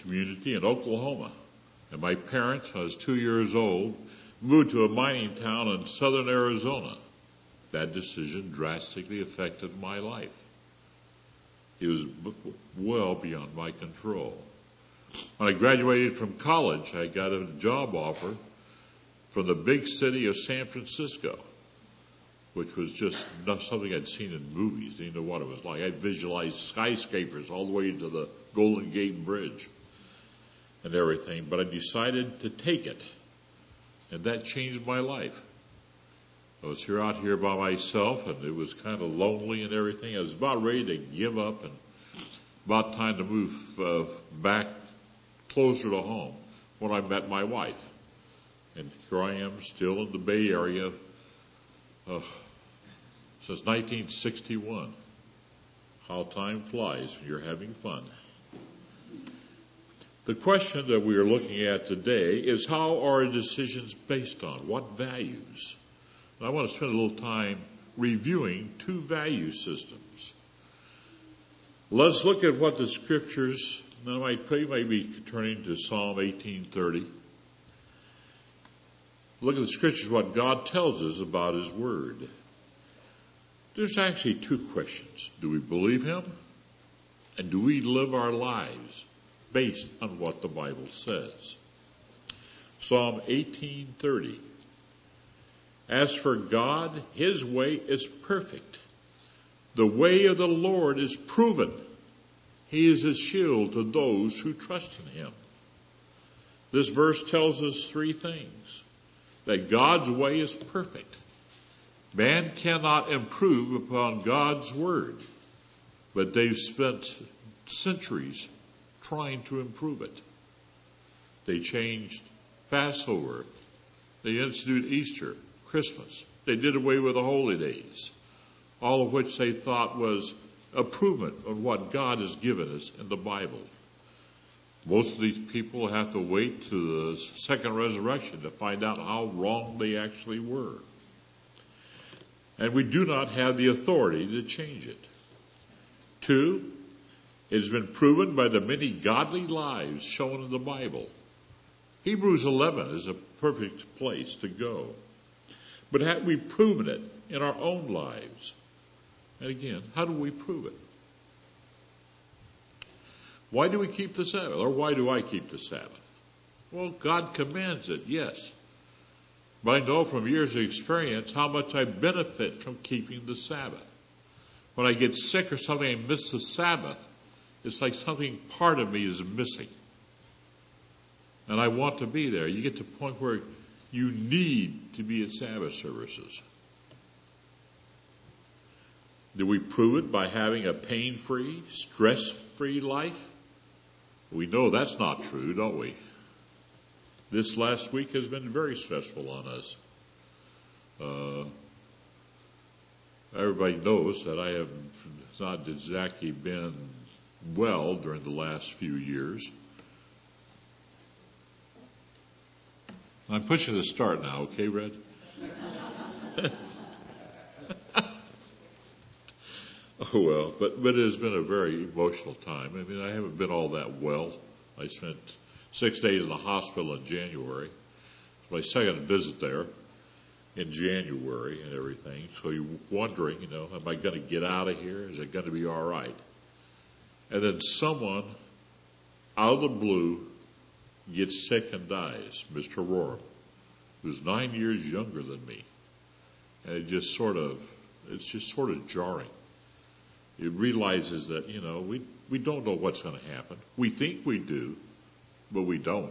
community in Oklahoma. And my parents, when I was 2 years old, moved to a mining town in southern Arizona. That decision drastically affected my life. It was well beyond my control. When I graduated from college, I got a job offer from the big city of San Francisco, which was just not something I'd seen in movies. I didn't know what it was like. I visualized skyscrapers all the way to the Golden Gate Bridge and everything, but I decided to take it, and that changed my life. I was out here by myself, and it was kind of lonely and everything. I was about ready to give up and about time to move back closer to home when I met my wife. And here I am still in the Bay Area since 1961. How time flies when you're having fun. The question that we are looking at today is, how are decisions based on? What values? And I want to spend a little time reviewing two value systems. Let's look at what the scriptures, now you might be turning to Psalm 18:30. Look at the scriptures, what God tells us about His Word. There's actually two questions. Do we believe Him? And do we live our lives based on what the Bible says? Psalm 18:30. As for God, His way is perfect. The way of the Lord is proven. He is a shield to those who trust in Him. This verse tells us three things. That God's way is perfect. Man cannot improve upon God's Word, but they've spent centuries trying to improve it. They changed Passover. They instituted Easter, Christmas. They did away with the holy days, all of which they thought was improvement on what God has given us in the Bible. Most of these people have to wait to the second resurrection to find out how wrong they actually were. And we do not have the authority to change it. Two, it has been proven by the many godly lives shown in the Bible. Hebrews 11 is a perfect place to go. But have we proven it in our own lives? And again, how do we prove it? Why do we keep the Sabbath? Or why do I keep the Sabbath? Well, God commands it, yes. But I know from years of experience how much I benefit from keeping the Sabbath. When I get sick or something, I miss the Sabbath, it's like something part of me is missing. And I want to be there. You get to the point where you need to be at Sabbath services. Do we prove it by having a pain-free, stress-free life? We know that's not true, don't we? This last week has been very stressful on us. Everybody knows that I have not exactly been well during the last few years. I'm pushing the start now, okay, Red? Oh, well, but it has been a very emotional time. I mean, I haven't been all that well. I spent 6 days in the hospital in January. My second visit there in January and everything. So you're wondering, am I going to get out of here? Is it going to be all right? And then someone out of the blue gets sick and dies, Mr. Roram, who's 9 years younger than me. And it's just sort of jarring. It realizes that, we don't know what's going to happen. We think we do, but we don't.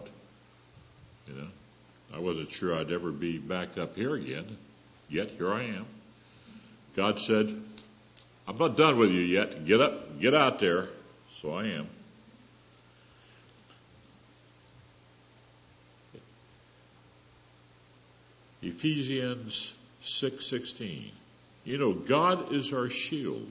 I wasn't sure I'd ever be back up here again, yet here I am. God said, I'm not done with you yet. Get up, get out there. So I am. Ephesians 6:16. God is our shield.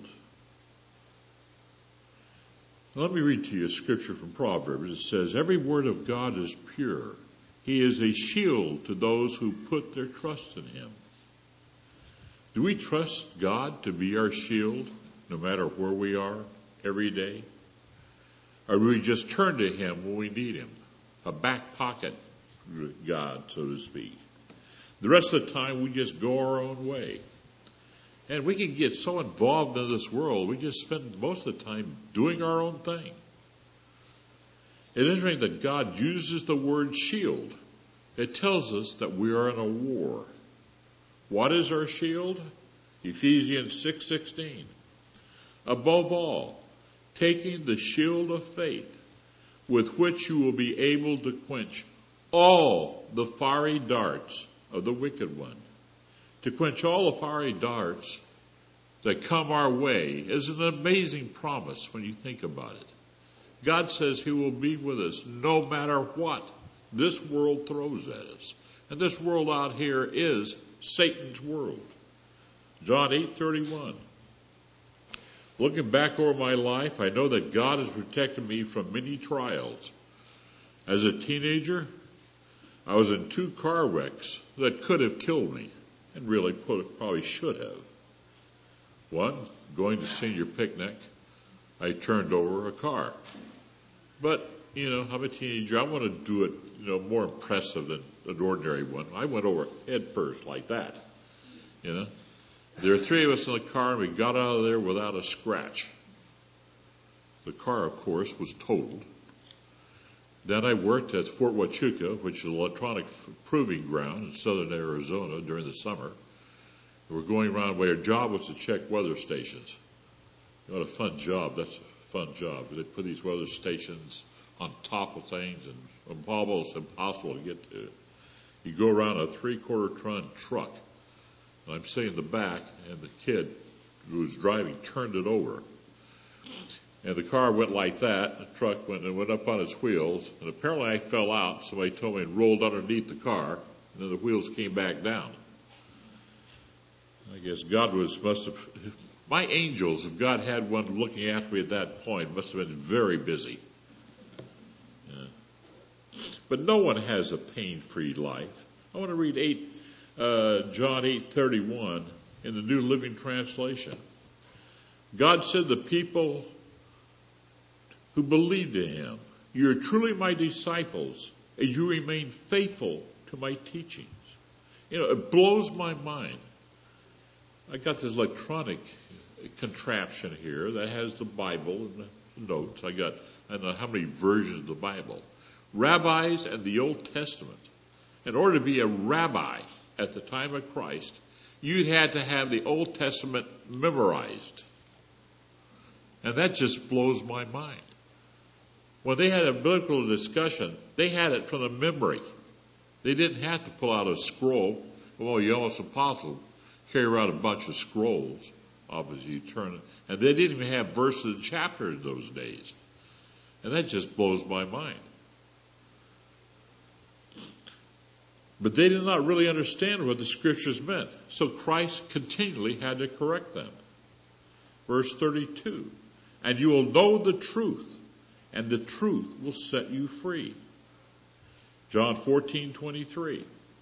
Let me read to you a scripture from Proverbs. It says, every word of God is pure. He is a shield to those who put their trust in Him. Do we trust God to be our shield no matter where we are every day? Or do we just turn to him when we need him? A back pocket God, so to speak. The rest of the time, we just go our own way. And we can get so involved in this world, we just spend most of the time doing our own thing. It is interesting that God uses the word shield. It tells us that we are in a war. What is our shield? Ephesians 6:16. Above all, taking the shield of faith, with which you will be able to quench all the fiery darts of the wicked one. To quench all the fiery darts that come our way is an amazing promise when you think about it. God says he will be with us no matter what this world throws at us. And this world out here is Satan's world. John 8:31. Looking back over my life, I know that God has protected me from many trials. As a teenager, I was in 2 car wrecks that could have killed me, and really probably should have. One, going to senior picnic, I turned over a car. But, I'm a teenager. I want to do it, more impressive than an ordinary one. I went over head first like that, There were 3 of us in the car, and we got out of there without a scratch. The car, of course, was totaled. Then I worked at Fort Huachuca, which is an electronic proving ground in southern Arizona during the summer. We were going around where our job was to check weather stations. What a fun job. That's a fun job. They put these weather stations on top of things and almost impossible to get to. You go around a 3/4 ton truck. And I'm sitting in the back, and the kid who was driving turned it over. And the car went like that. The truck went up on its wheels. And apparently I fell out. Somebody told me and rolled underneath the car. And then the wheels came back down. I guess my angels, if God had one looking after me at that point, must have been very busy. Yeah. But no one has a pain-free life. I want to read John 8:31 in the New Living Translation. God said, the people who believed in him, you are truly my disciples, and you remain faithful to my teachings. It blows my mind. I got this electronic contraption here that has the Bible and the notes. I don't know how many versions of the Bible. Rabbis and the Old Testament. In order to be a rabbi at the time of Christ, you'd had to have the Old Testament memorized. And that just blows my mind. When they had a biblical discussion, they had it from the memory. They didn't have to pull out a scroll. Well, you almost impossible carry around a bunch of scrolls. Obviously, you turn it. And they didn't even have verses and chapters in those days. And that just blows my mind. But they did not really understand what the scriptures meant. So Christ continually had to correct them. Verse 32. And you will know the truth, and the truth will set you free. John 14:23.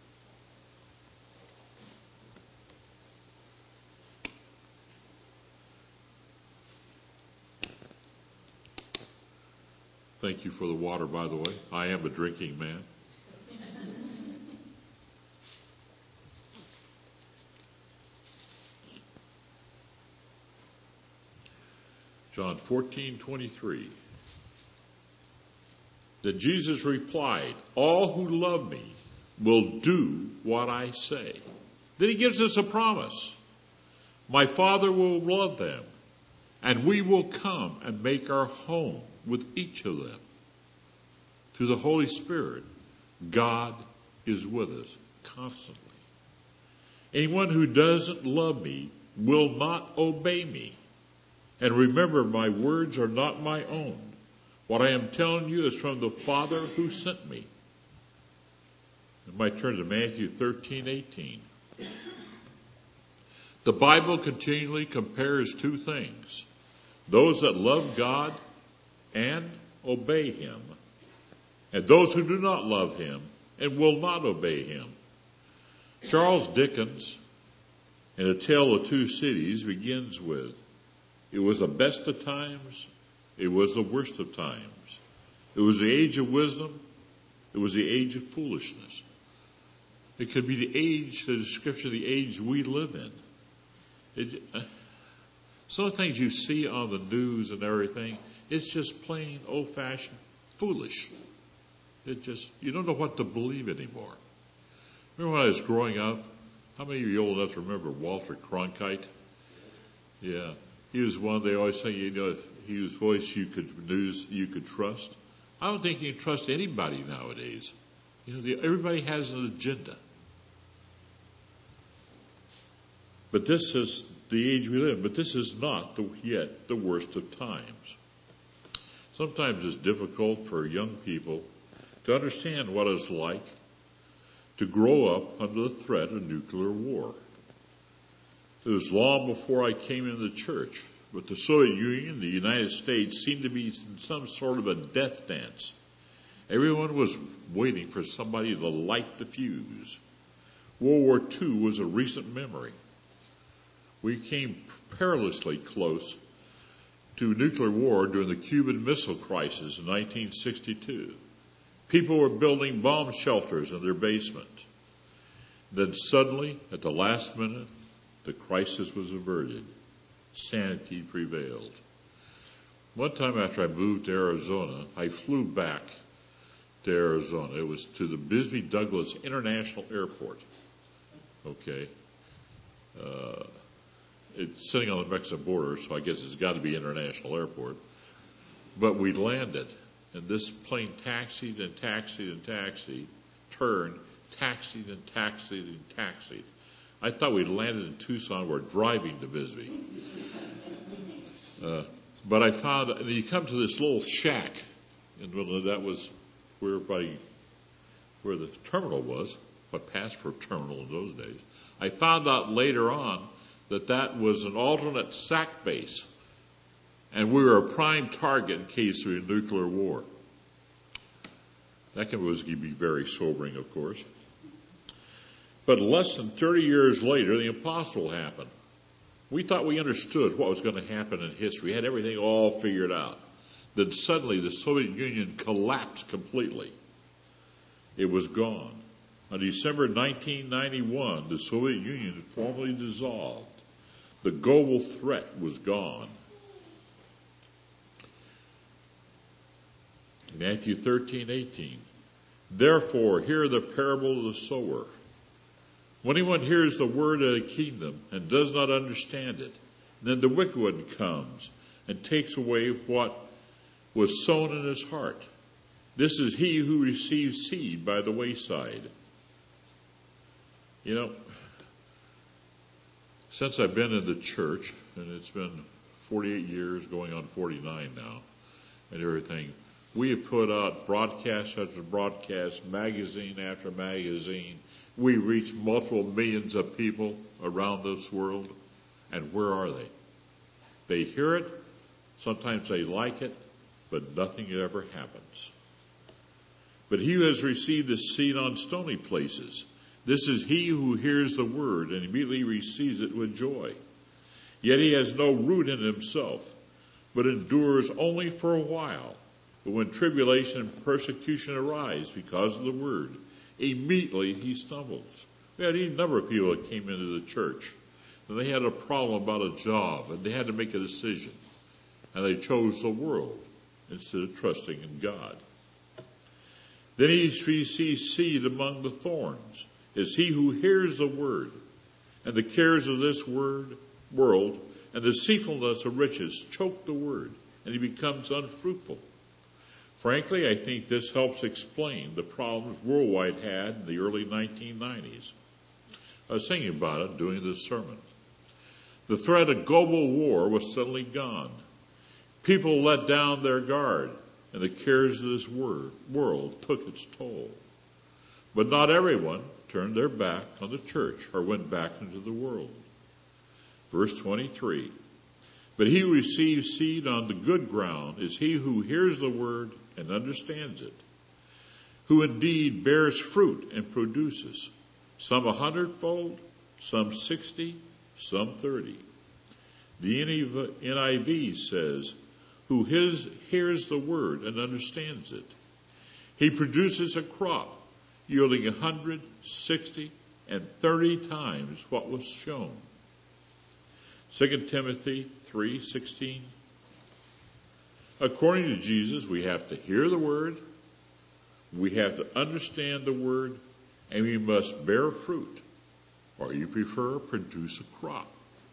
Thank you for the water, by the way. I am a drinking man. John 14:23. Then Jesus replied, all who love me will do what I say. Then he gives us a promise. My Father will love them, and we will come and make our home with each of them. Through the Holy Spirit, God is with us constantly. Anyone who doesn't love me will not obey me. And remember, my words are not my own. What I am telling you is from the Father who sent me. You might turn to Matthew 13:18. The Bible continually compares 2 things. Those that love God and obey him, and those who do not love him and will not obey him. Charles Dickens, in A Tale of Two Cities, begins with, it was the best of times It was the worst of times. It was the age of wisdom. It was the age of foolishness. It could be the age, the description of the age we live in. Some of the things you see on the news and everything, it's just plain old-fashioned foolish. You don't know what to believe anymore. Remember when I was growing up, how many of you old enough to remember Walter Cronkite? Yeah. He was one, they always say, he was voice you could trust. I don't think you can trust anybody nowadays. Everybody has an agenda. But this is the age we live in. But this is not yet the worst of times. Sometimes it's difficult for young people to understand what it's like to grow up under the threat of nuclear war. It was long before I came into the church, but the Soviet Union, the United States, seemed to be in some sort of a death dance. Everyone was waiting for somebody to light the fuse. World War II was a recent memory. We came perilously close to nuclear war during the Cuban Missile Crisis in 1962. People were building bomb shelters in their basement. Then suddenly, at the last minute, the crisis was averted. Sanity prevailed. One time after I moved to Arizona, I flew back to Arizona. It was to the Bisbee Douglas International Airport. Okay. It's sitting on the Mexican border, so I guess it's got to be International Airport. But we landed, and this plane taxied and taxied and taxied, turned, taxied and taxied and taxied. I thought we'd landed in Tucson. We're driving to Bisbee. But I found, and you come to this little shack, and that was where the terminal was, what passed for a terminal in those days. I found out later on that was an alternate SAC base, and we were a prime target in case of a nuclear war. That can be very sobering, of course. But less than 30 years later, the impossible happened. We thought we understood what was going to happen in history. We had everything all figured out. Then suddenly the Soviet Union collapsed completely. It was gone. On December 1991, the Soviet Union formally dissolved. The global threat was gone. Matthew 13:18. Therefore, hear the parable of the sower. When anyone hears the word of the kingdom and does not understand it, then the wicked one comes and takes away what was sown in his heart. This is he who receives seed by the wayside. Since I've been in the church, and it's been 48 years, going on 49 now, and everything, we have put out broadcast after broadcast, magazine after magazine. We reach multiple millions of people around this world. And where are they? They hear it. Sometimes they like it, but nothing ever happens. But he who has received the seed on stony places, this is he who hears the word and immediately receives it with joy. Yet he has no root in himself, but endures only for a while. But when tribulation and persecution arise because of the word, immediately he stumbles. We had a number of people that came into the church, and they had a problem about a job, and they had to make a decision. And they chose the world instead of trusting in God. Then he receives seed among the thorns, is he who hears the word, and the cares of this world and the deceitfulness of riches choke the word, and he becomes unfruitful. Frankly, I think this helps explain the problems worldwide had in the early 1990s. I was thinking about it doing this sermon. The threat of global war was suddenly gone. People let down their guard, and the cares of this world took its toll. But not everyone turned their back on the church or went back into the world. Verse 23, but he who receives seed on the good ground is he who hears the word and understands it, who indeed bears fruit and produces, some 100-fold, some 60, some 30. The NIV says, who hears the word and understands it. He produces a crop yielding 100, 60, and 30 times what was shown. 2 Timothy 3:16. According to Jesus, we have to hear the word, we have to understand the word, and we must bear fruit, or you prefer produce a crop.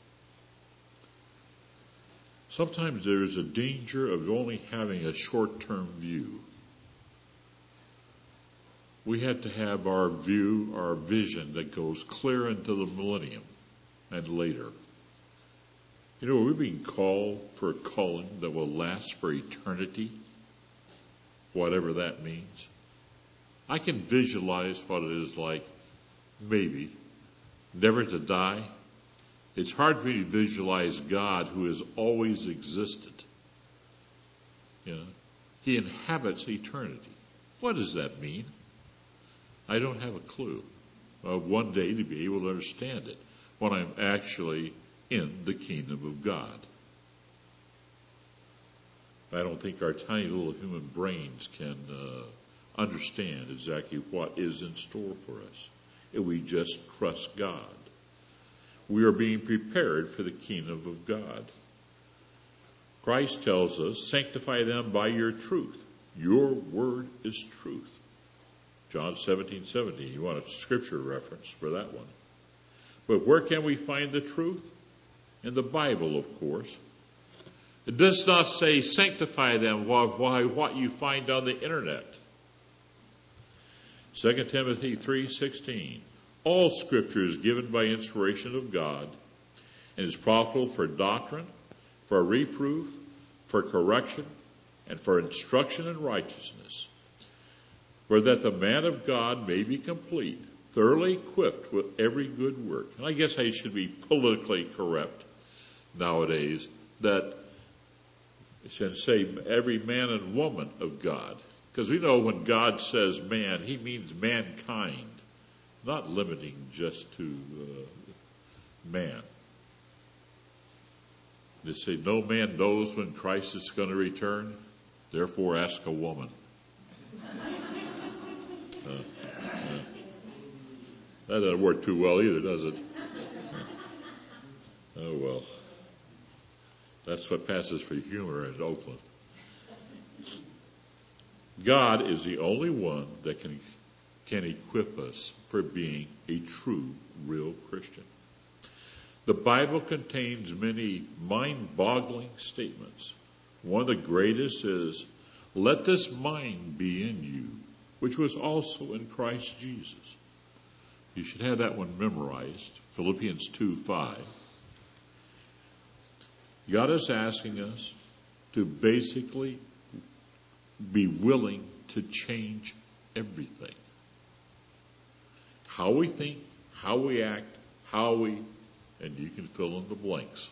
Sometimes there is a danger of only having a short-term view. We have to have our view, our vision that goes clear into the millennium and later. You know, we're being called for a calling that will last for eternity, whatever that means. I can visualize what it is like, maybe, never to die. It's hard for me to visualize God who has always existed. You know, He inhabits eternity. What does that mean? I don't have a clue. One day to be able to understand it when I'm actually in the kingdom of God. I don't think our tiny little human brains can understand exactly what is in store for us if we just trust God. We are being prepared for the kingdom of God. Christ tells us, sanctify them by your truth. Your word is truth. John 17:17. You want a scripture reference for that one. But where can we find the truth? In the Bible, of course. It does not say sanctify them by what you find on the internet. 2 Timothy 3:16. All scripture is given by inspiration of God and is profitable for doctrine, for reproof, for correction, and for instruction in righteousness, for that the man of God may be complete, thoroughly equipped with every good work. And I guess I should be politically correct nowadays that I should say every man and woman of God. Because we know when God says man, He means mankind, not limiting just to man. They say no man knows when Christ is going to return, therefore ask a woman. That doesn't work too well either, does it? Oh, well. That's what passes for humor in Oakland. God is the only one that can equip us for being a true, real Christian. The Bible contains many mind-boggling statements. One of the greatest is, let this mind be in you, which was also in Christ Jesus. You should have that one memorized. Philippians 2:5. God is asking us to basically be willing to change everything. How we think, how we act, and you can fill in the blanks.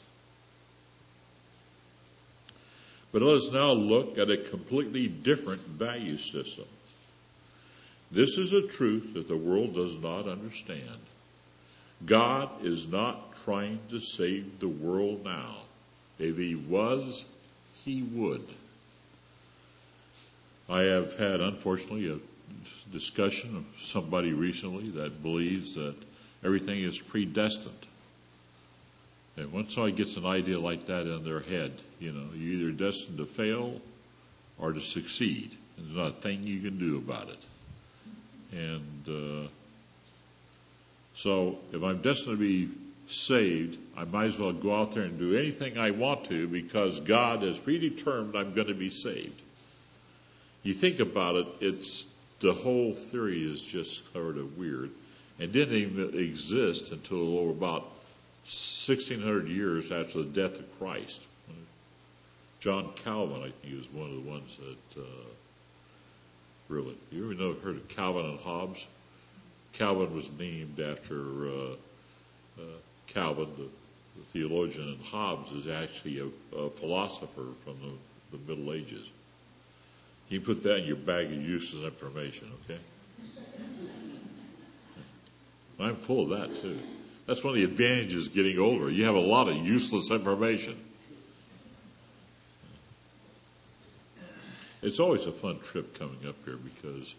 But let us now look at a completely different value system. This is a truth that the world does not understand. God is not trying to save the world now. If He was, He would. I have had, unfortunately, a discussion of somebody recently that believes that everything is predestined. And once somebody gets an idea like that in their head, you know, you're either destined to fail or to succeed. And there's not a thing you can do about it. And so if I'm destined to be saved, I might as well go out there and do anything I want to because God has predetermined I'm going to be saved. You think about it, it's the whole theory is just sort of weird and didn't even exist until about 1,600 years after the death of Christ. John Calvin, I think, was one of the ones that really. You ever heard of Calvin and Hobbes? Calvin was named after Calvin, the theologian, and Hobbes is actually a philosopher from the Middle Ages. You put that in your bag of useless information, okay? I'm full of that, too. That's one of the advantages of getting older. You have a lot of useless information. It's always a fun trip coming up here because,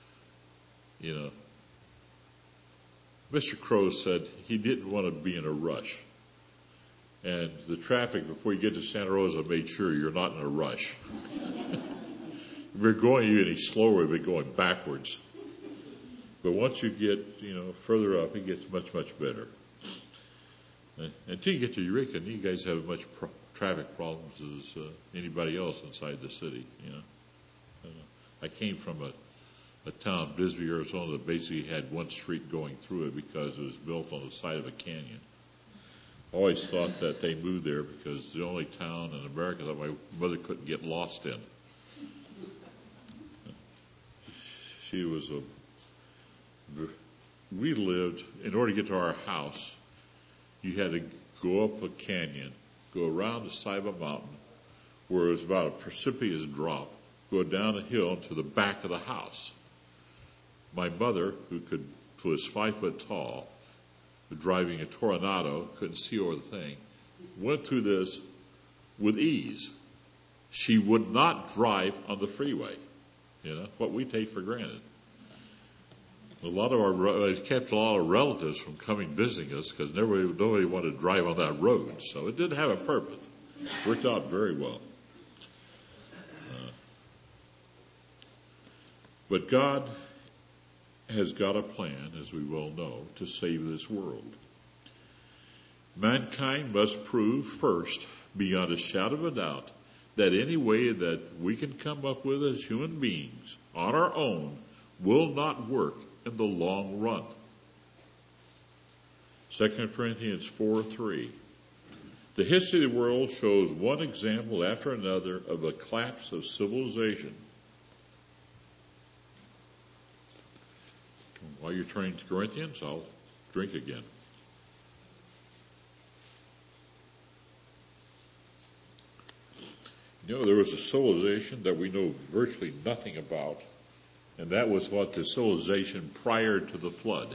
Mr. Crow said he didn't want to be in a rush. And the traffic before you get to Santa Rosa made sure you're not in a rush. If you're going any slower, you'll be going backwards. But once you get, further up, it gets much, much better. Until you get to Eureka, you guys have as much traffic problems as anybody else inside the city. I came from a town, Bisbee, Arizona, that basically had one street going through it because it was built on the side of a canyon. I always thought that they moved there because it's the only town in America that my mother couldn't get lost in. We lived, in order to get to our house, you had to go up a canyon, go around the side of a mountain where it was about a precipitous drop, go down a hill to the back of the house. My mother, who was 5 foot tall, driving a Toronado, couldn't see over the thing, went through this with ease. She would not drive on the freeway, what we take for granted. It kept a lot of relatives from coming visiting us because nobody wanted to drive on that road. So it did have a purpose. It worked out very well. But God has got a plan, as we well know, to save this world. Mankind must prove first, beyond a shadow of a doubt, that any way that we can come up with as human beings on our own will not work in the long run. 2 Corinthians 4:3. The history of the world shows one example after another of a collapse of civilization. While you're turning to Corinthians, I'll drink again. There was a civilization that we know virtually nothing about, and that was what the civilization prior to the flood.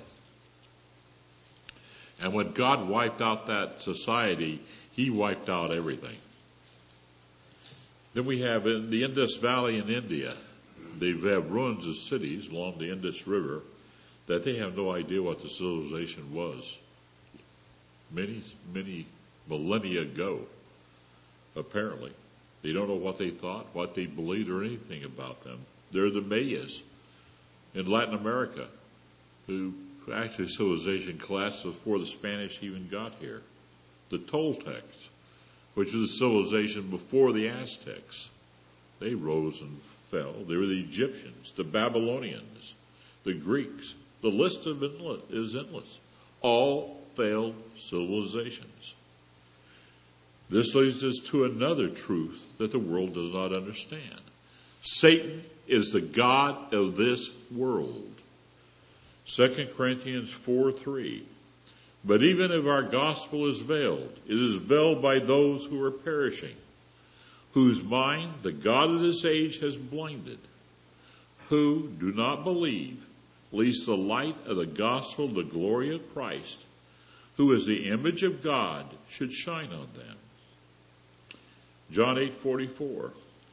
And when God wiped out that society, He wiped out everything. Then we have in the Indus Valley in India, they have ruins of cities along the Indus River that they have no idea what the civilization was. Many, many millennia ago, apparently. They don't know what they thought, what they believed, or anything about them. They're the Mayas in Latin America, who actually civilization collapsed before the Spanish even got here. The Toltecs, which is a civilization before the Aztecs. They rose and fell. They were the Egyptians, the Babylonians, the Greeks. The list is endless. All failed civilizations. This leads us to another truth that the world does not understand. Satan is the god of this world. 2 Corinthians 4:3. But even if our gospel is veiled, it is veiled by those who are perishing, whose mind the God of this age has blinded, who do not believe, lest the light of the gospel of the glory of Christ, who is the image of God, should shine on them. John 8:44.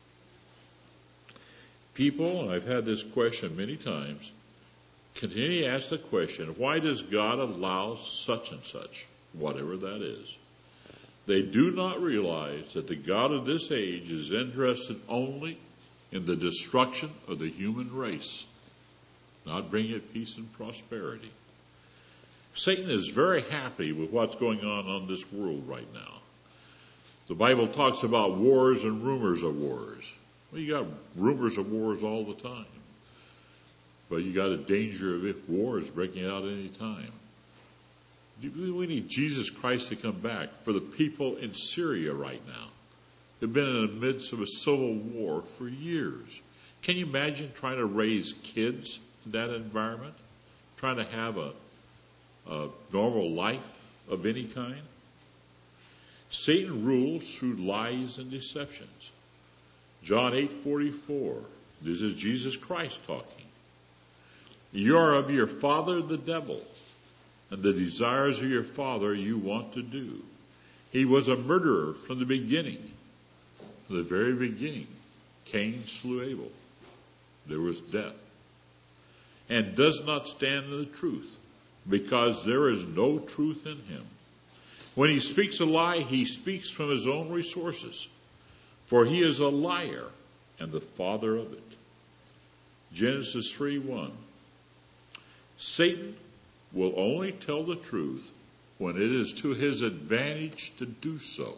People, and I've had this question many times, continue to ask the question, why does God allow such and such, whatever that is? They do not realize that the God of this age is interested only in the destruction of the human race, not bringing it peace and prosperity. Satan is very happy with what's going on this world right now. The Bible talks about wars and rumors of wars. Well, you got rumors of wars all the time. But you got a danger of wars breaking out any time. We need Jesus Christ to come back for the people in Syria right now. They've been in the midst of a civil war for years. Can you imagine trying to raise kids in that environment? Trying to have a normal life of any kind? Satan rules through lies and deceptions. John 8:44. This is Jesus Christ talking. You are of your father the devil, and the desires of your father you want to do. He was a murderer from the beginning. From the very beginning. Cain slew Abel. There was death. And does not stand in the truth, because there is no truth in him. When he speaks a lie, he speaks from his own resources, for he is a liar and the father of it. Genesis 3:1. Satan will only tell the truth when it is to his advantage to do so.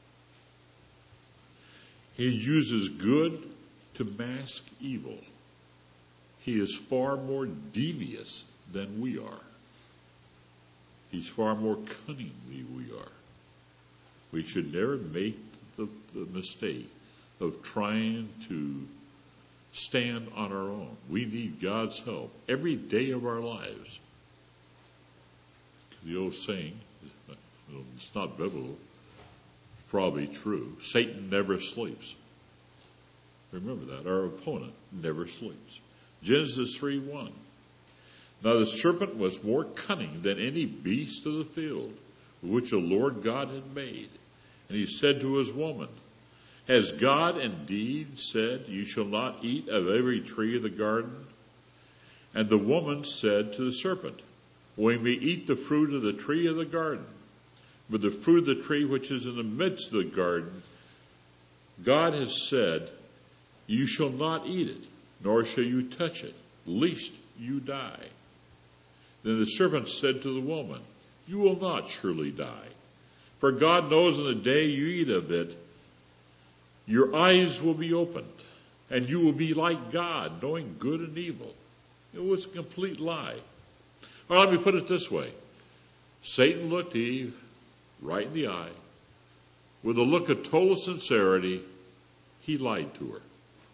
He uses good to mask evil. He is far more devious than we are. He's far more cunning than we are. We should never make the mistake of trying to stand on our own. We need God's help every day of our lives. The old saying, it's not biblical, it's probably true. Satan never sleeps. Remember that. Our opponent never sleeps. Genesis 3:1. Now the serpent was more cunning than any beast of the field, which the Lord God had made. And he said to his woman, has God indeed said, you shall not eat of every tree of the garden? And the woman said to the serpent, we may eat the fruit of the tree of the garden, but the fruit of the tree which is in the midst of the garden, God has said, you shall not eat it, nor shall you touch it, lest you die. Then the serpent said to the woman, you will not surely die. For God knows in the day you eat of it, your eyes will be opened, and you will be like God, knowing good and evil. It was a complete lie. Or let me put it this way. Satan looked Eve right in the eye. With a look of total sincerity, he lied to her.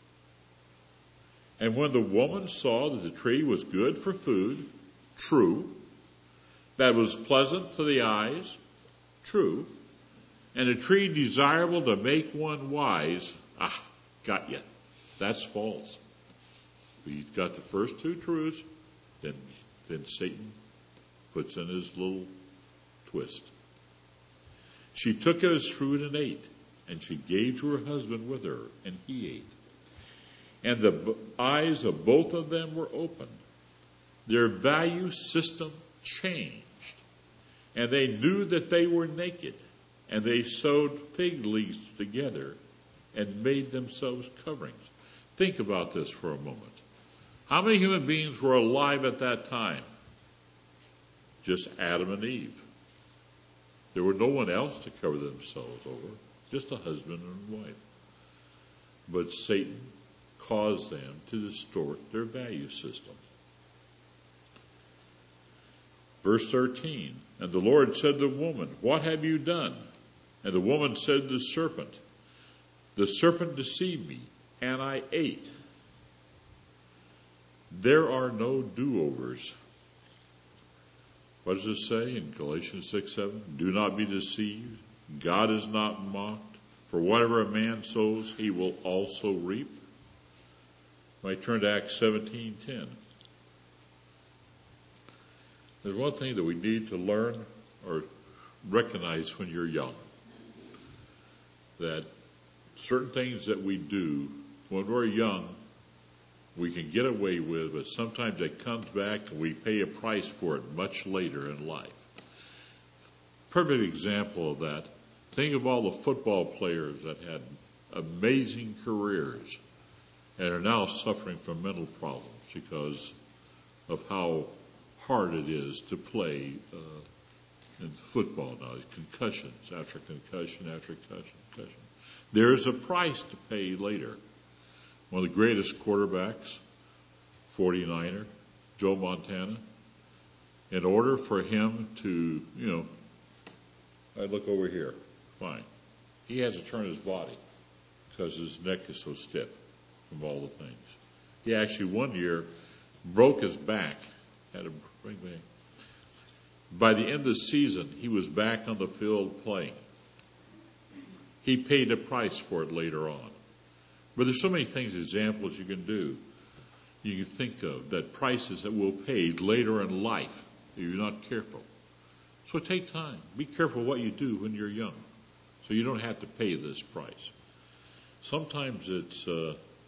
And when the woman saw that the tree was good for food, true, that was pleasant to the eyes, true, and a tree desirable to make one wise, got you. That's false. We got the first two truths, then Satan puts in his little twist. She took of his fruit and ate, and she gave to her husband with her, and he ate. And the eyes of both of them were opened. Their value system changed, and they knew that they were naked, and they sewed fig leaves together and made themselves coverings. Think about this for a moment. How many human beings were alive at that time? Just Adam and Eve. There were no one else to cover themselves over, just a husband and wife. But Satan caused them to distort their value system. Verse 13, and the Lord said to the woman, what have you done? And the woman said to the serpent deceived me, and I ate. There are no do-overs. What does it say in Galatians 6:7? Do not be deceived. God is not mocked. For whatever a man sows, he will also reap. Might turn to Acts 17:10. There's one thing that we need to learn or recognize when you're young. That certain things that we do when we're young, we can get away with, but sometimes it comes back and we pay a price for it much later in life. Perfect example of that. Think of all the football players that had amazing careers and are now suffering from mental problems because of how hard it is to play in football now. Concussions after concussion after concussion. There's a price to pay later. One of the greatest quarterbacks, 49er, Joe Montana, in order for him to, I look over here, fine. He has to turn his body because his neck is so stiff from all the things. He actually one year broke his back, had a break back. By the end of the season, he was back on the field playing. He paid a price for it later on. But there's so many things, examples you can do, you can think of, that prices that will pay later in life if you're not careful. So take time. Be careful what you do when you're young so you don't have to pay this price. Sometimes it's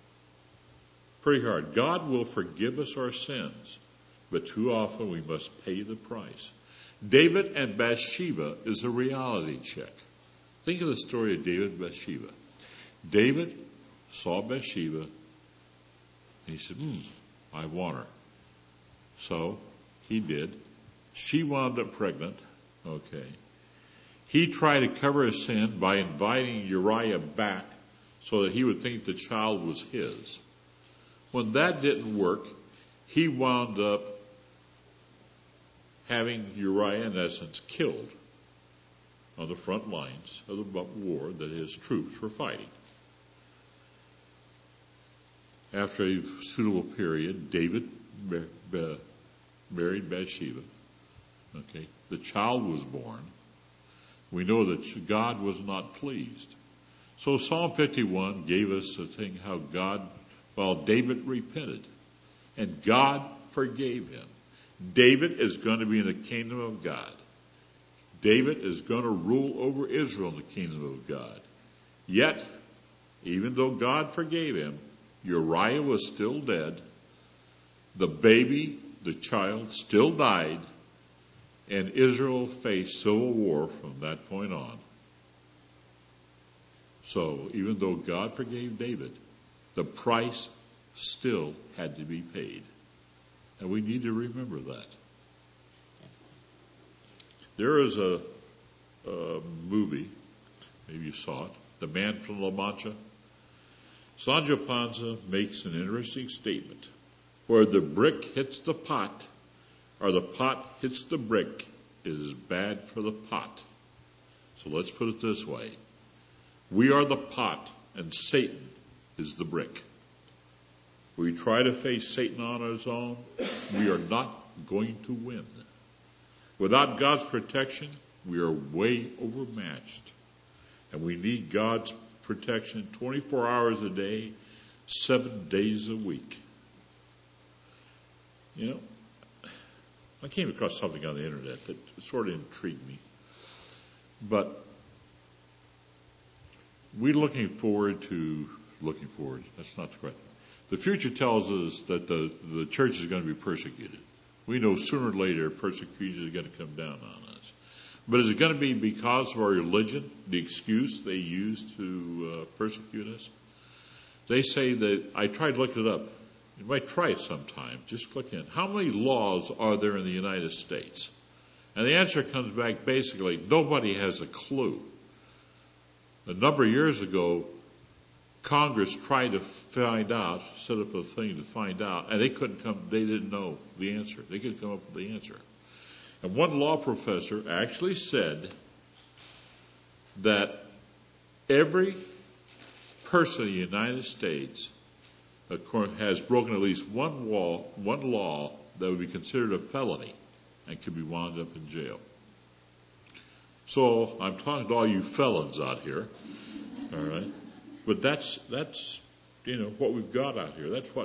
Pretty hard. God will forgive us our sins, but too often we must pay the price. David and Bathsheba is a reality check. Think of the story of David and Bathsheba. David saw Bathsheba, and he said, I want her. So he did. She wound up pregnant. Okay. He tried to cover his sin by inviting Uriah back so that he would think the child was his. When that didn't work, he wound up having Uriah, in essence, killed on the front lines of the war that his troops were fighting. After a suitable period, David married Bathsheba. Okay, the child was born. We know that God was not pleased. So Psalm 51 gave us a thing how David repented, and God forgave him. David is going to be in the kingdom of God. David is going to rule over Israel in the kingdom of God. Yet, even though God forgave him, Uriah was still dead. The child, still died. And Israel faced civil war from that point on. So, even though God forgave David, the price still had to be paid. And we need to remember that. There is a movie, maybe you saw it, The Man from La Mancha. Sancho Panza makes an interesting statement. Where the brick hits the pot, or the pot hits the brick, it is bad for the pot. So let's put it this way. We are the pot, and Satan is the brick. We try to face Satan on his own, we are not going to win. Without God's protection, we are way overmatched. And we need God's protection 24 hours a day, 7 days a week. You know, I came across something on the internet that sort of intrigued me. But that's not the correct thing. The future tells us that the church is going to be persecuted. We know sooner or later persecution is going to come down on us. But is it going to be because of our religion, the excuse they use to persecute us? They say that, I tried to look it up. You might try it sometime. Just click in. How many laws are there in the United States? And the answer comes back basically, nobody has a clue. A number of years ago, Congress tried to find out, set up a thing to find out, and they didn't know the answer. They couldn't come up with the answer. And one law professor actually said that every person in the United States has broken at least one law that would be considered a felony and could be wound up in jail. So I'm talking to all you felons out here, all right? But that's what we've got out here. That's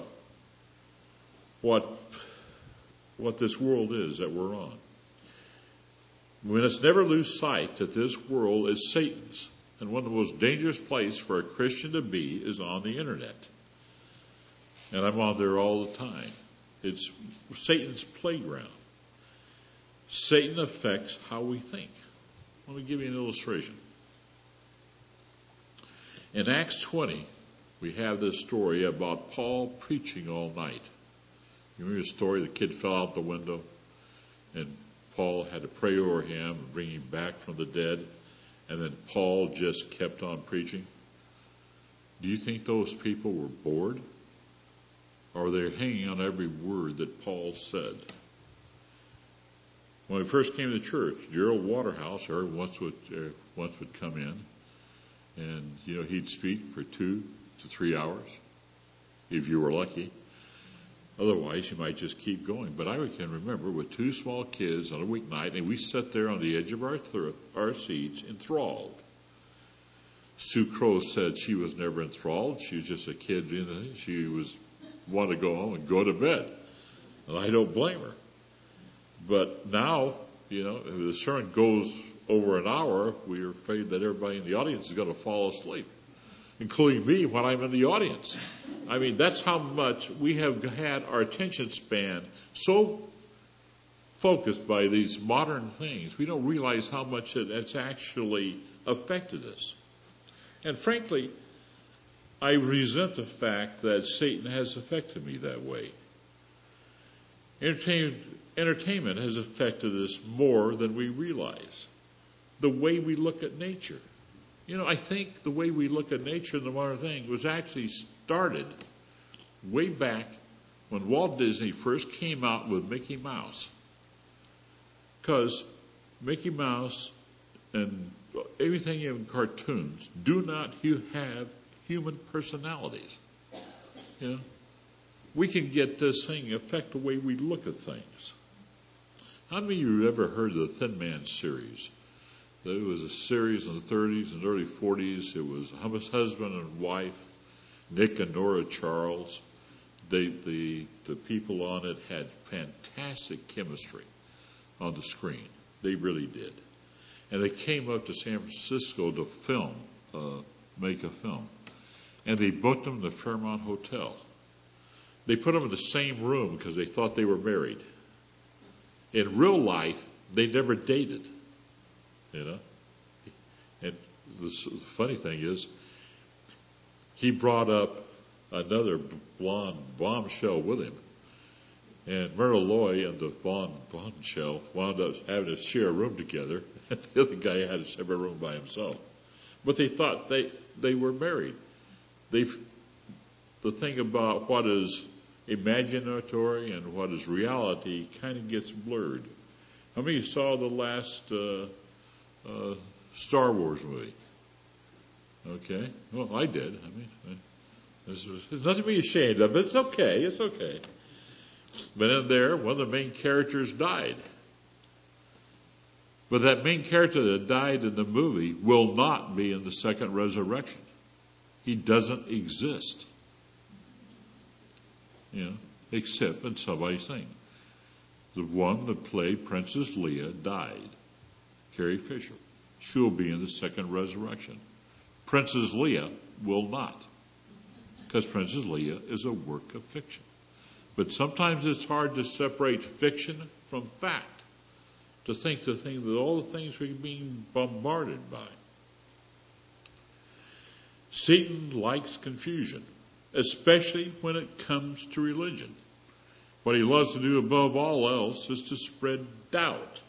what this world is that we're on. We must never lose sight that this world is Satan's, and one of the most dangerous places for a Christian to be is on the internet. And I'm on there all the time. It's Satan's playground. Satan affects how we think. Let me give you an illustration. In Acts 20, we have this story about Paul preaching all night. You remember the story? The kid fell out the window, and Paul had to pray over him and bring him back from the dead. And then Paul just kept on preaching. Do you think those people were bored? Or were they hanging on every word that Paul said? When we first came to church, Gerald Waterhouse once would come in, and he'd speak for 2 to 3 hours, if you were lucky. Otherwise, you might just keep going. But I can remember with 2 small kids on a weeknight, and we sat there on the edge of our seats, enthralled. Sue Crow said she was never enthralled. She was just a kid. She wanted to go home and go to bed. And I don't blame her. But now, if the sermon goes over an hour, we're afraid that everybody in the audience is going to fall asleep. including me when I'm in the audience. I mean, that's how much we have had our attention span so focused by these modern things. We don't realize how much it's actually affected us. And frankly, I resent the fact that Satan has affected me that way. Entertainment has affected us more than we realize. The way we look at nature. I think the way we look at nature in the modern thing was actually started way back when Walt Disney first came out with Mickey Mouse. Because Mickey Mouse and everything in cartoons do not have human personalities. We can get this thing affect the way we look at things. How many of you have ever heard of the Thin Man series? There was a series in the 30s and early 40s. It was husband and wife, Nick and Nora Charles. The people on it had fantastic chemistry on the screen. They really did. And they came up to San Francisco to make a film. And they booked them in the Fairmont Hotel. They put them in the same room because they thought they were married. In real life, they never dated. And the funny thing is, he brought up another blonde bombshell with him. And Myrtle Loy and the bombshell wound up having to share a room together. And the other guy had a separate room by himself. But they thought they were married. The thing about what is imaginatory and what is reality kind of gets blurred. How many of you saw the last Star Wars movie? Okay. Well, I did. I mean, there's nothing to be ashamed of. It's okay. It's okay. But in there, one of the main characters died. But that main character that died in the movie will not be in the second resurrection. He doesn't exist. Except in somebody's thing. The one that played Princess Leia died. Carrie Fisher. She'll be in the second resurrection. Princess Leia will not. Because Princess Leia is a work of fiction. But sometimes it's hard to separate fiction from fact. To think that all the things we're being bombarded by. Satan likes confusion, especially when it comes to religion. What he loves to do above all else is to spread doubt.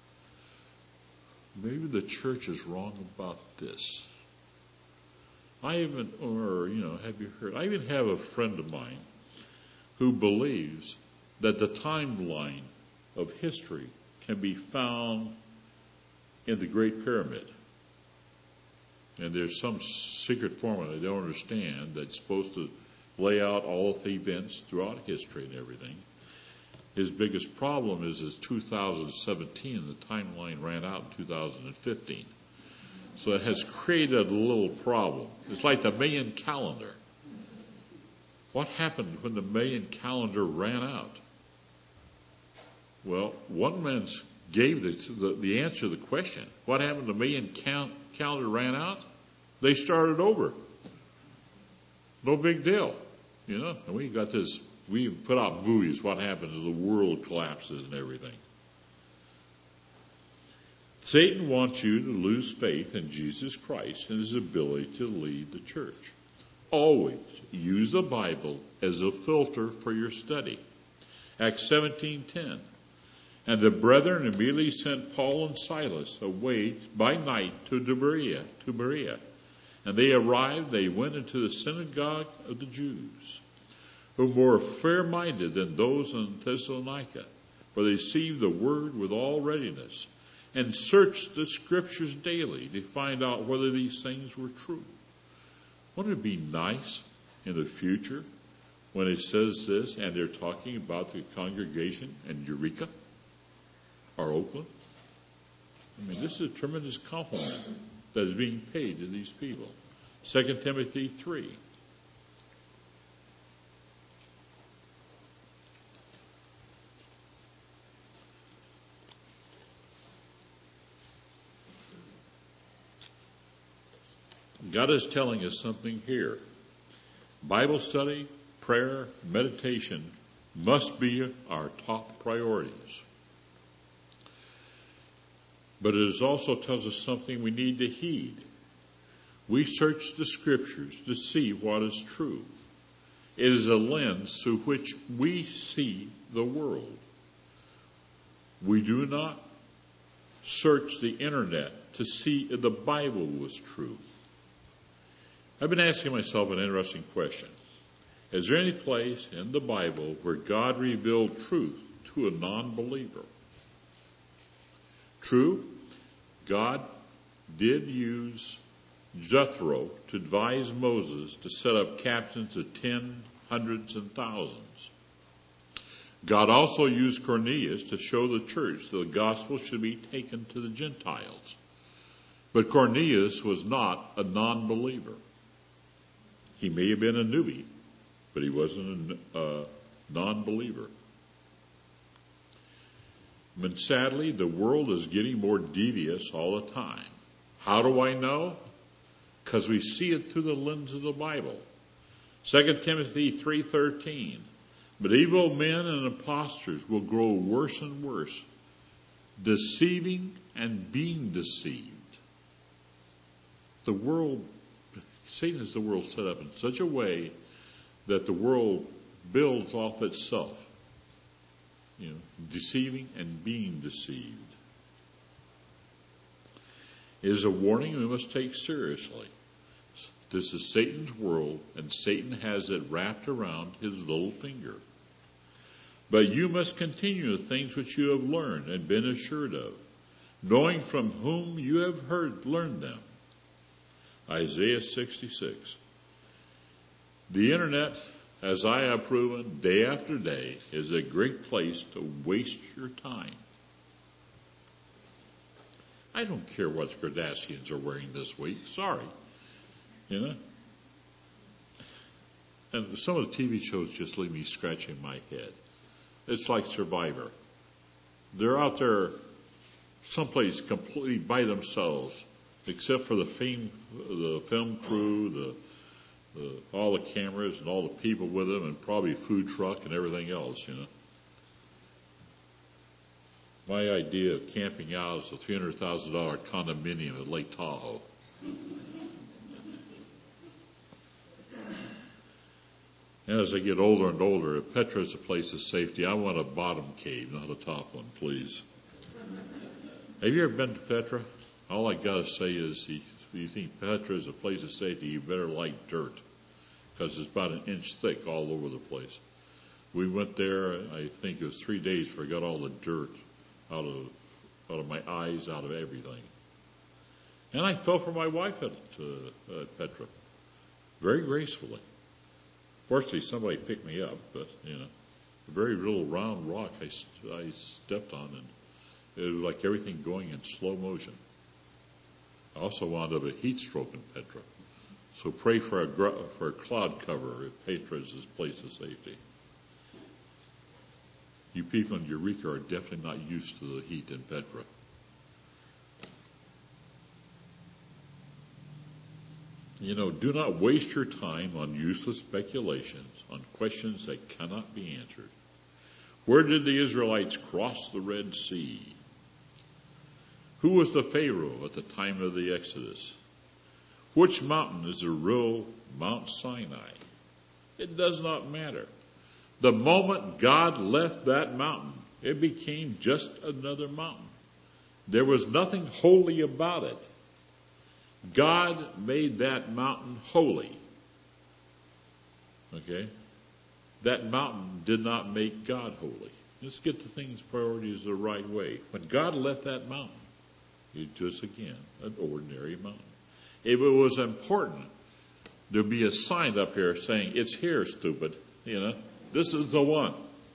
Maybe the church is wrong about this. Have you heard? I even have a friend of mine who believes that the timeline of history can be found in the Great Pyramid. And there's some secret formula I don't understand that's supposed to lay out all of the events throughout history and everything. His biggest problem is 2017, the timeline ran out in 2015. So it has created a little problem. It's like the Mayan calendar. What happened when the Mayan calendar ran out? Well, one man gave the answer to the question. What happened when the Mayan calendar ran out? They started over. No big deal. And we got this, we put out movies, what happens if the world collapses and everything. Satan wants you to lose faith in Jesus Christ and his ability to lead the church. Always use the Bible as a filter for your study. Acts 17:10. And the brethren immediately sent Paul and Silas away by night to Berea. And they arrived, they went into the synagogue of the Jews, who were fair-minded than those in Thessalonica, for they received the word with all readiness, and searched the scriptures daily to find out whether these things were true. Wouldn't it be nice in the future when it says this, and they're talking about the congregation in Eureka or Oakland? I mean, this is a tremendous compliment that is being paid to these people. 2 Timothy 3. God is telling us something here. Bible study, prayer, meditation must be our top priorities. But it also tells us something we need to heed. We search the Scriptures to see what is true. It is a lens through which we see the world. We do not search the internet to see if the Bible was true. I've been asking myself an interesting question. Is there any place in the Bible where God revealed truth to a non-believer? True, God did use Jethro to advise Moses to set up captains of 10, hundreds, and thousands. God also used Cornelius to show the church that the gospel should be taken to the Gentiles. But Cornelius was not a non-believer. He may have been a newbie, but he wasn't a non-believer. But sadly, the world is getting more devious all the time. How do I know? Because we see it through the lens of the Bible. 2 Timothy 3:13. But evil men and impostors will grow worse and worse, deceiving and being deceived. The world, Satan has the world set up in such a way that the world builds off itself. Deceiving and being deceived. It is a warning we must take seriously. This is Satan's world, and Satan has it wrapped around his little finger. But you must continue the things which you have learned and been assured of, knowing from whom you have learned them. Isaiah 66. The internet, as I have proven day after day, is a great place to waste your time. I don't care what the Kardashians are wearing this week. Sorry. And some of the TV shows just leave me scratching my head. It's like Survivor. They're out there someplace completely by themselves, except for the film crew, all the cameras and all the people with them, and probably a food truck and everything else, My idea of camping out is a $300,000 condominium at Lake Tahoe. And as I get older and older, if Petra is a place of safety, I want a bottom cave, not a top one, please. Have you ever been to Petra? All I got to say is, if you think Petra is a place of safety, you better like dirt, because it's about an inch thick all over the place. We went there, I think it was 3 days before I got all the dirt out of my eyes, out of everything. And I fell for my wife at Petra, very gracefully. Fortunately, somebody picked me up, but, a very little round rock I stepped on, and it was like everything going in slow motion. I also wound up a heat stroke in Petra. So pray for a cloud cover if Petra is this place of safety. You people in Eureka are definitely not used to the heat in Petra. Do not waste your time on useless speculations, on questions that cannot be answered. Where did the Israelites cross the Red Sea? Who was the Pharaoh at the time of the Exodus? Which mountain is the real Mount Sinai? It does not matter. The moment God left that mountain, it became just another mountain. There was nothing holy about it. God made that mountain holy. Okay? That mountain did not make God holy. Let's get the things priorities the right way. When God left that mountain, it was again an ordinary mountain. If it was important, there'd be a sign up here saying, "It's here, stupid." This is the one.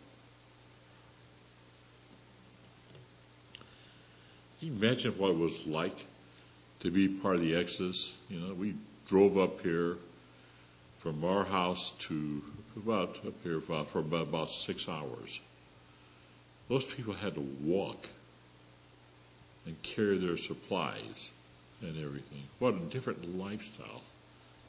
Can you imagine what it was like to be part of the Exodus? We drove up here from our house to about 6 hours. Those people had to walk and carry their supplies and everything. What a different lifestyle.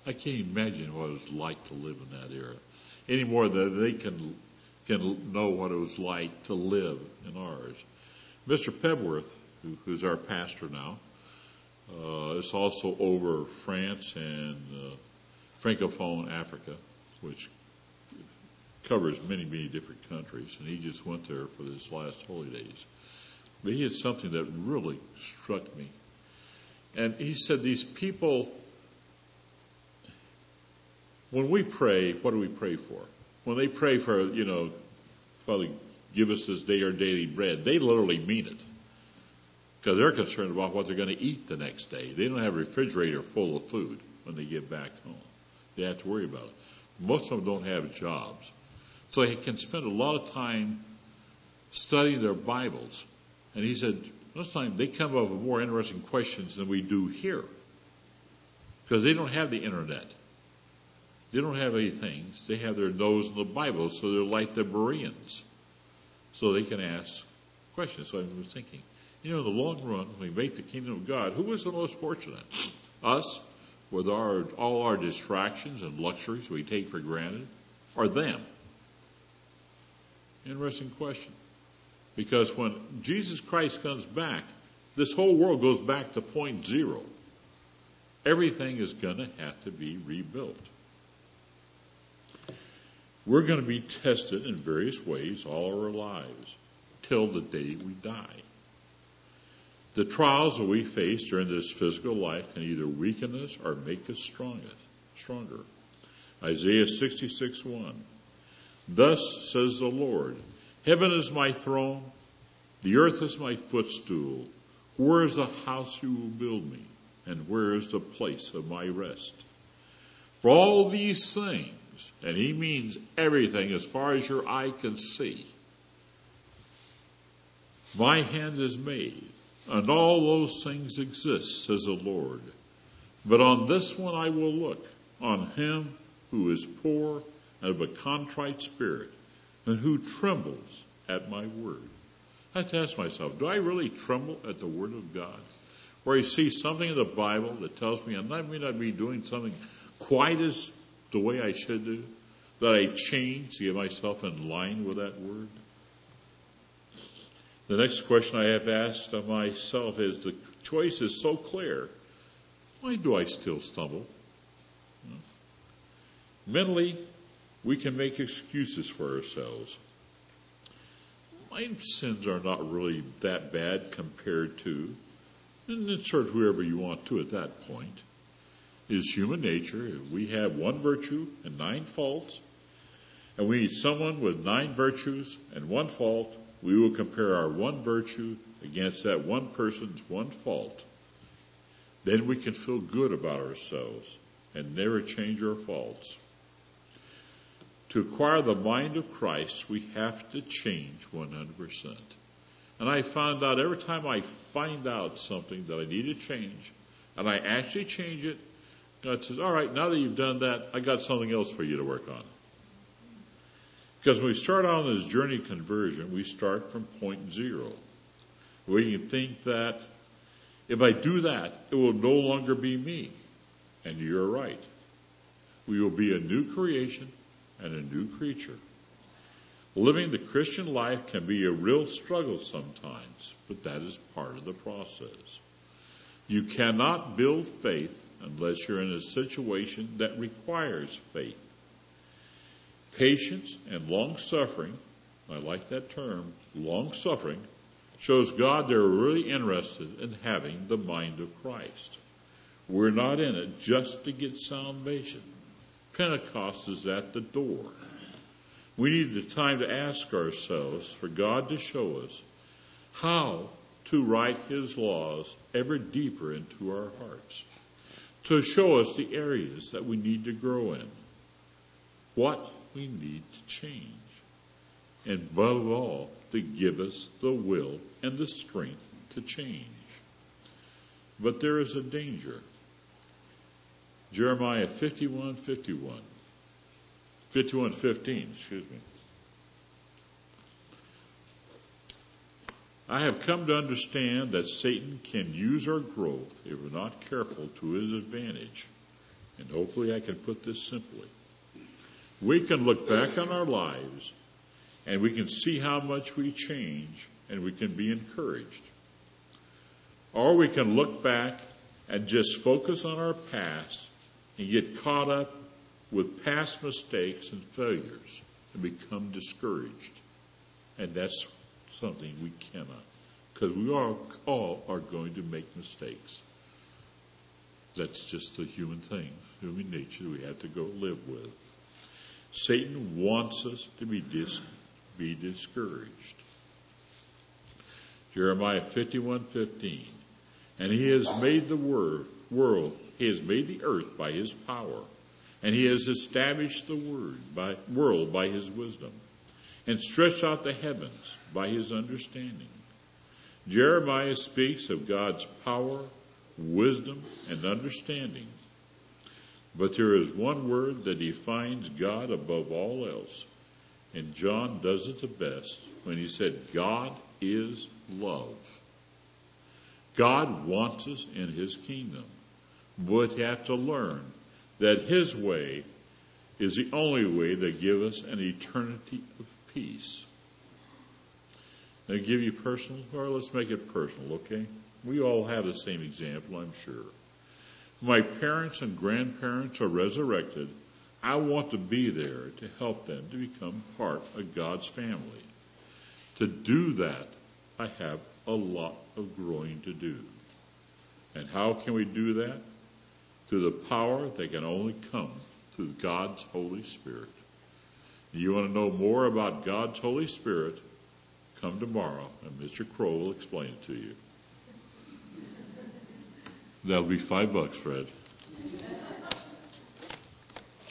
I can't imagine what it was like to live in that era, any more than they can know what it was like to live in ours. Mr. Pebworth, who's our pastor now, is also over France and Francophone Africa, which covers many, many different countries, and he just went there for this last holy days. But he had something that really struck me. And he said these people, when we pray, what do we pray for? When they pray for, Father, give us this day our daily bread, they literally mean it. Because they're concerned about what they're going to eat the next day. They don't have a refrigerator full of food when they get back home. They have to worry about it. Most of them don't have jobs. So they can spend a lot of time studying their Bibles. And he said, most time they come up with more interesting questions than we do here. Because they don't have the internet. They don't have anything. They have their nose in the Bible, so they're like the Bereans. So they can ask questions. So I was thinking, in the long run, when we make the kingdom of God, who was the most fortunate? Us, with all our distractions and luxuries we take for granted, or them? Interesting question. Because when Jesus Christ comes back, this whole world goes back to point zero. Everything is going to have to be rebuilt. We're going to be tested in various ways all our lives till the day we die. The trials that we face during this physical life can either weaken us or make us stronger. Isaiah 66:1. Thus says the Lord, heaven is my throne, the earth is my footstool. Where is the house you will build me, and where is the place of my rest? For all these things, and he means everything as far as your eye can see, my hand is made, and all those things exist, says the Lord. But on this one I will look, on him who is poor and of a contrite spirit, and who trembles at my word. I have to ask myself, do I really tremble at the word of God? Where I see something in the Bible that tells me I may not be doing something quite as the way I should do, that I change to get myself in line with that word? The next question I have asked of myself is, the choice is so clear, why do I still stumble? Mentally, we can make excuses for ourselves. My sins are not really that bad compared to, and insert whoever you want to at that point. It is human nature. If we have one virtue and 9 faults, and we need someone with 9 virtues and 1 fault, we will compare our 1 virtue against that one person's 1 fault. Then we can feel good about ourselves and never change our faults. To acquire the mind of Christ, we have to change 100%. And I found out every time I find out something that I need to change, and I actually change it, God says, all right, now that you've done that, I got something else for you to work on. Because when we start on this journey of conversion, we start from point zero. We can think that if I do that, it will no longer be me. And you're right. We will be a new creation and a new creature. Living the Christian life can be a real struggle sometimes, but that is part of the process. You cannot build faith unless you're in a situation that requires faith. Patience and long-suffering, I like that term, long-suffering, shows God they're really interested in having the mind of Christ. We're not in it just to get salvation. Pentecost is at the door. We need the time to ask ourselves for God to show us how to write his laws ever deeper into our hearts, to show us the areas that we need to grow in, what we need to change, and above all, to give us the will and the strength to change. But there is a danger. Jeremiah 51:15, excuse me. I have come to understand that Satan can use our growth, if we're not careful, to his advantage. And hopefully I can put this simply. We can look back on our lives and we can see how much we change and we can be encouraged. Or we can look back and just focus on our past and get caught up with past mistakes and failures and become discouraged. And that's something we cannot, because we all are going to make mistakes. That's just the human thing, human nature we have to go live with. Satan wants us to be discouraged. Jeremiah 51:15. And he has made the world, he has made the earth by his power, and he has established the world by his wisdom, and stretched out the heavens by his understanding. Jeremiah speaks of God's power, wisdom, and understanding. But there is one word that defines God above all else, and John does it the best when he said, God is love. God wants us in his kingdom, but we have to learn that his way is the only way that gives us an eternity of peace. Now, give you personal, or let's make it personal, okay? We all have the same example, I'm sure. My parents and grandparents are resurrected. I want to be there to help them to become part of God's family. To do that, I have a lot of growing to do. And how can we do that? Through the power that can only come through God's Holy Spirit. You want to know more about God's Holy Spirit? Come tomorrow, and Mr. Crow will explain it to you. That'll be $5, Fred.